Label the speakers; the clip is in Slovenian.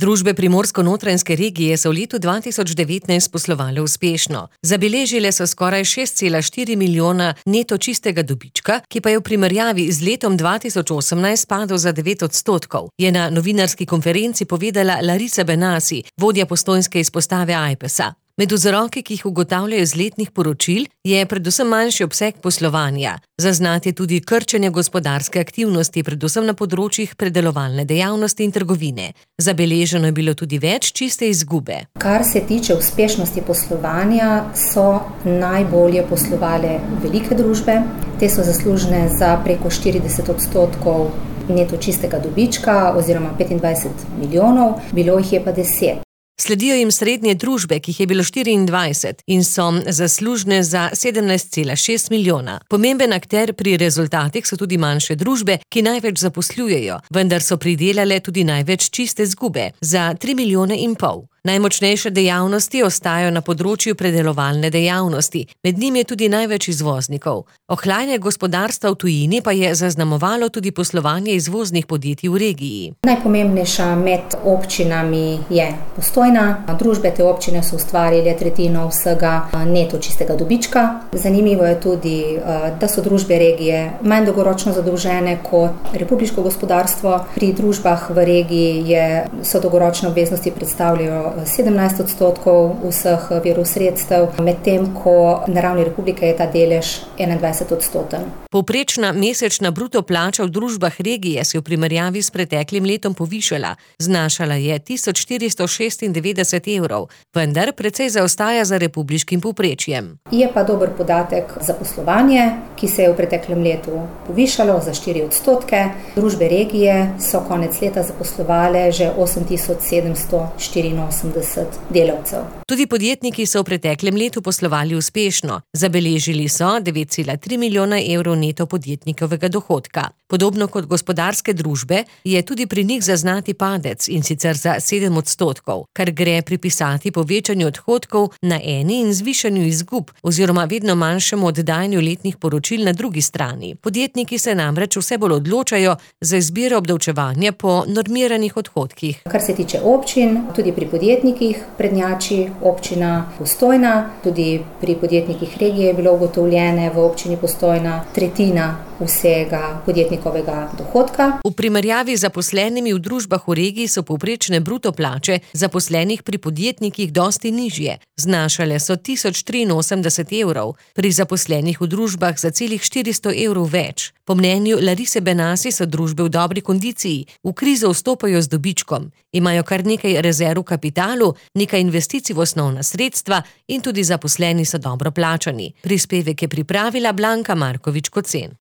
Speaker 1: Družbe Primorsko-notranjske regije so v letu 2019 poslovale uspešno. Zabeležile so skoraj 6,4 milijona neto čistega dobička, ki pa je v primerjavi z letom 2018 padel za 9%, je na novinarski konferenci povedala Larisa Benassi, vodja postojnske izpostave Ajpesa. Med vzroki, ki jih ugotavljajo iz letnih poročil, je predvsem manjši obseg poslovanja. Zaznati je tudi krčenje gospodarske aktivnosti, predvsem na področjih predelovalne dejavnosti in trgovine. Zabeleženo je bilo tudi več čiste izgube.
Speaker 2: Kar se tiče uspešnosti poslovanja, so najbolje poslovale velike družbe. Te so zaslužne za preko 40% neto čistega dobička oziroma 25 milijonov, bilo jih je pa 10.
Speaker 1: Sledijo jim srednje družbe, ki jih je bilo 24 in so zaslužne za 17,6 milijona. Pomemben akter pri rezultatih so tudi manjše družbe, ki največ zaposlujejo, vendar so pridelale tudi največ čiste izgube, za 3,5 milijona. Najmočnejše dejavnosti ostajajo na področju predelovalne dejavnosti, med njimi je tudi največ izvoznikov. Ohlajanje gospodarstva v tujini pa je zaznamovalo tudi poslovanje izvoznih podjetij v regiji.
Speaker 2: Najpomembnejša med občinami je Postojna. Družbe te občine so ustvarile tretjino vsega neto čistega dobička. Zanimivo je tudi, da so družbe regije manj dolgoročno zadolžene kot republiško gospodarstvo. Pri družbah v regiji so dolgoročne obveznosti predstavljajo 17% vseh virov sredstev, medtem ko na ravni republike je ta delež 21%.
Speaker 1: Povprečna mesečna bruto plača v družbah regije se v primerjavi s preteklim letom povišala, znašala je 1496 evrov, vendar precej zaostaja za republiškim povprečjem.
Speaker 2: Je pa dober podatek za poslovanje, ki se je v preteklem letu povišalo za 4%. Družbe regije so konec leta zaposlovale že 8784 delavcev.
Speaker 1: Tudi podjetniki so v preteklem letu poslovali uspešno. Zabeležili so 9,3 milijona evrov neto podjetnikovega dohodka. Podobno kot gospodarske družbe je tudi pri njih zaznati padec, in sicer za 7%, kar gre pripisati povečanju odhodkov na eni in zvišanju izgub oziroma vedno manjšemu oddajanju letnih poročil na drugi strani. Podjetniki se namreč vse bolj odločajo za izbiro obdavčevanja po normiranih odhodkih.
Speaker 2: Kar se tiče občin, tudi pri podjetnikih prednjači občina Postojna, tudi pri podjetnikih regije je bilo ugotovljene v občini Postojna tretjina vsega podjetnikovega dohodka.
Speaker 1: V primerjavi z zaposlenimi v družbah v regiji so povprečne bruto plače zaposlenih pri podjetnikih dosti nižje. Znašale so 1083 evrov, pri zaposlenih v družbah za celih 400 evrov več. Po mnenju Larise Benassi so družbe v dobri kondiciji, v krizo vstopajo z dobičkom, imajo kar nekaj rezerv v kapitalu, nekaj investicij v osnovna sredstva in tudi zaposleni so dobro plačani. Prispevek je pripravila Blanka Markovič Kocen.